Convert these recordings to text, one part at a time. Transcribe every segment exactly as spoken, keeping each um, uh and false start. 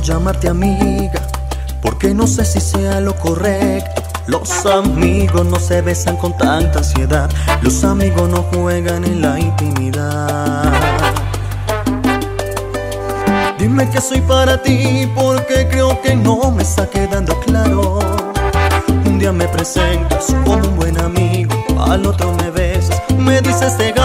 llamarte amiga, porque no sé si sea lo correcto. Los amigos no se besan con tanta ansiedad, los amigos no juegan en la intimidad. Dime que soy para ti, porque creo que no me está quedando claro. Un día me presentas como un buen amigo, al otro me besas, me dices te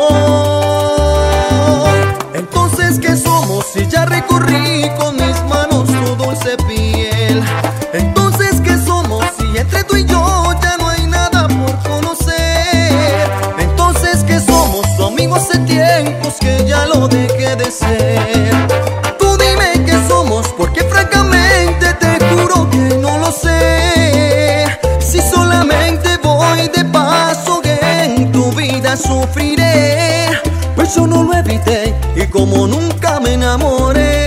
amo. Entonces, ¿qué somos si ya recorrí con mis manos tu dulce piel? Entonces, ¿qué somos si entre tú y yo ya no hay nada por conocer? Entonces, ¿qué somos? Tu amigo hace tiempos que ya lo dejé de ser. Tú dime qué somos, porque francamente te juro que no lo sé. Si solamente voy de paso, en tu vida sufriré. Pues yo no lo evité y como nunca me enamoré.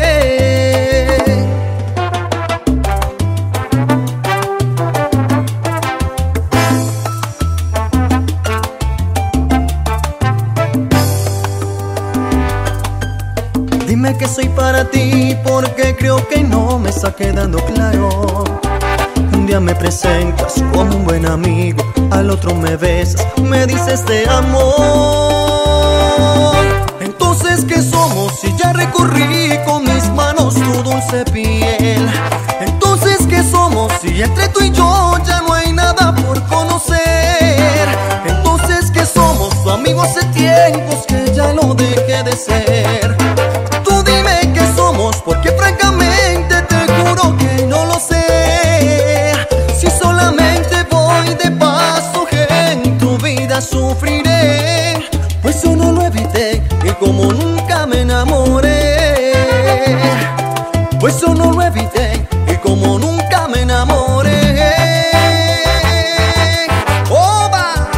Dime que soy para ti, porque creo que no me está quedando claro. Un día me presentas como un buen amigo, al otro me besas, me dices te amo. Entonces, ¿qué somos si ya recorrí con mis manos tu dulce piel? Entonces, ¿qué somos si entre tú y yo ya no hay nada por conocer? Entonces, ¿qué somos? Tu amigo hace tiempos que ya lo dejé de ser. Tú dime qué somos, porque francamente te juro que no lo sé. Si solamente voy de paso, en tu vida sufriré. Pues yo no lo evité y como nunca me enamoré. Pues yo no lo evité y como nunca me enamoré. ¡Oba!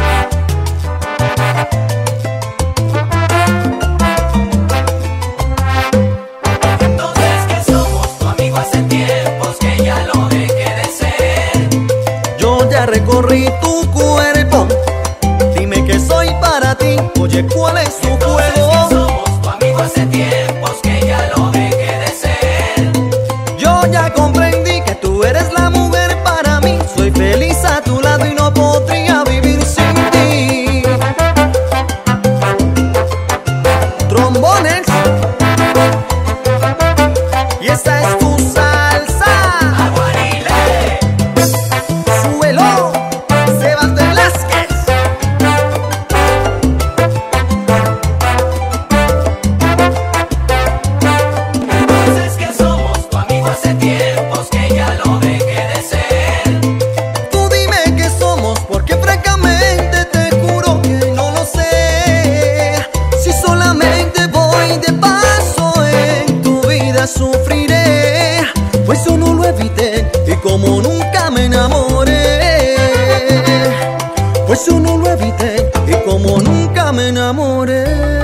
Entonces, ¿qué somos? Tu amigo hace tiempos que ya lo dejé de ser. Yo ya recorrí tu cuerpo, dime que soy para ti. Oye, ¿cuál es tu Entonces, ¿qué juego? somos? Tu amigo hace tiempos que ya lo dejé de ser. Yo ya comprendí que tú eres la mujer para mí. Soy feliz a tu lado y no podría vivir sin ti. Trombones, y esta es tu salsa. Aguarile. Suelo, Sebas Velázquez. Entonces, ¿qué somos? Tu amigo hace tiempos que ya lo dejé de ser. Tú dime qué somos, porque francamente te juro que no lo sé. Si solamente voy de paso, en tu vida sufriré. Pues yo no lo evité y como nunca me enamoré. Pues yo no lo evité y como nunca me enamoré.